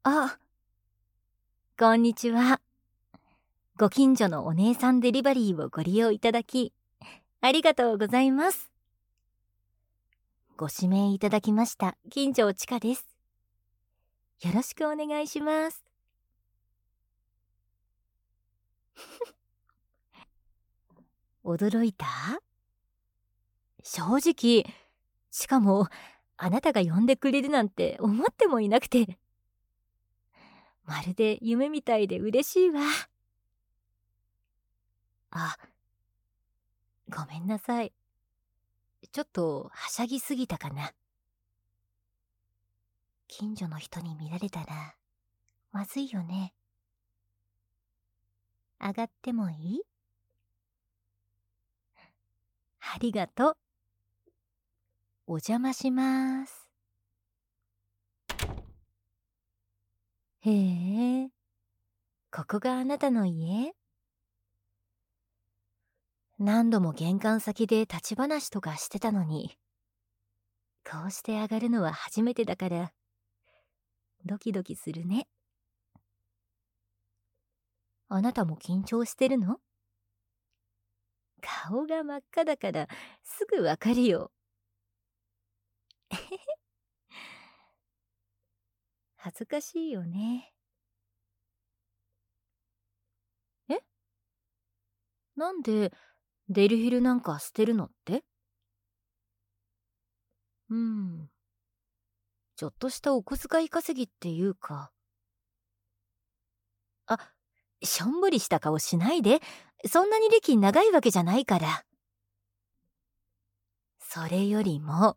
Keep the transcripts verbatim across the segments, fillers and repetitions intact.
あ、こんにちは。ご近所のお姉さんデリバリーをご利用いただき、ありがとうございます。ご指名いただきました金城千佳です。よろしくお願いします。驚いた？正直、しかも、あなたが呼んでくれるなんて思ってもいなくて。まるで夢みたいで嬉しいわ。あ、ごめんなさい。ちょっとはしゃぎすぎたかな。近所の人に見られたら、まずいよね。上がってもいい？ありがとう。お邪魔します。へえ、ここがあなたの家？何度も玄関先で立ち話とかしてたのに、こうして上がるのは初めてだから、ドキドキするね。あなたも緊張してるの？顔が真っ赤だからすぐわかるよ。恥ずかしいよね。え？なんでデリヘルなんか捨てるのって？うん。ちょっとしたお小遣い稼ぎっていうか。あ、しょんぼりした顔しないで。そんなに歴長いわけじゃないから。それよりも、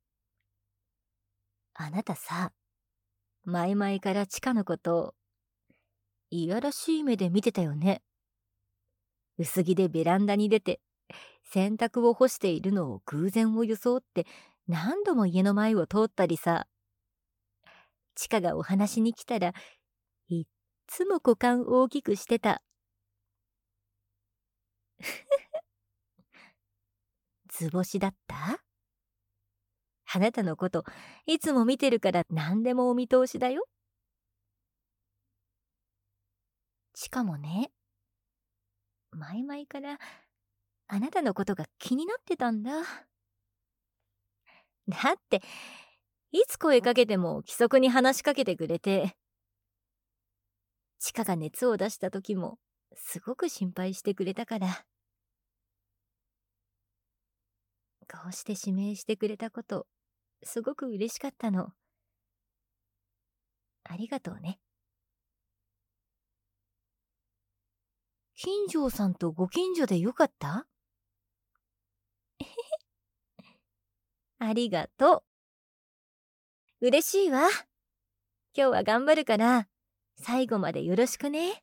あなたさ、前々からチカのこといやらしい目で見てたよね。薄着でベランダに出て洗濯を干しているのを偶然を装って何度も家の前を通ったりさ。チカがお話に来たらいっつも股間大きくしてた。図星だった？あなたのこといつも見てるから何でもお見通しだよ。しかもね、前々からあなたのことが気になってたんだ。だっていつ声かけても気さくに話しかけてくれて、チカが熱を出した時もすごく心配してくれたから、こうして指名してくれたことすごく嬉しかったの。ありがとうね。金城さんとご近所でよかった？ありがとう。嬉しいわ。今日は頑張るから最後までよろしくね。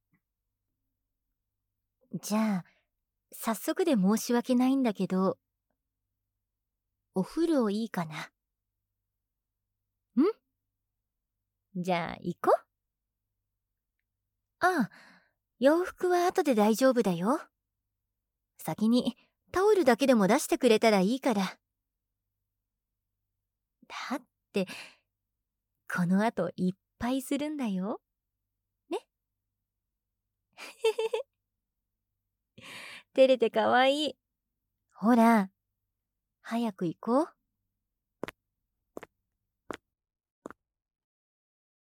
じゃあ早速で申し訳ないんだけど、お風呂いいかな？ん？じゃあ行こう。ああ、洋服は後で大丈夫だよ。先にタオルだけでも出してくれたらいいから。だってこの後いっぱいするんだよ。ね。照れてかわいい。ほら、早く行こう。